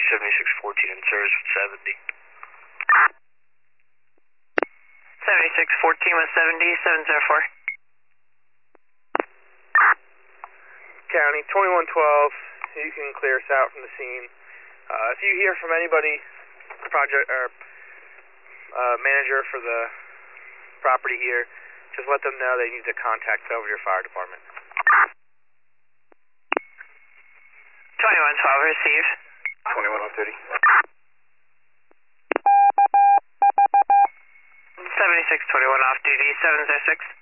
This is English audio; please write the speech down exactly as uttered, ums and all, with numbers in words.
seventy-six fourteen in service with seventy. seventy-six fourteen with seventy, seven zero four. County, twenty-one twelve, you can clear us out from the scene. Uh, if you hear from anybody, project or uh, manager for the property here, just let them know they need to contact Belvedere Fire Department. twenty-one twelve, receive. twenty-one thirty. seventy-six twenty-one off duty, seven zero six.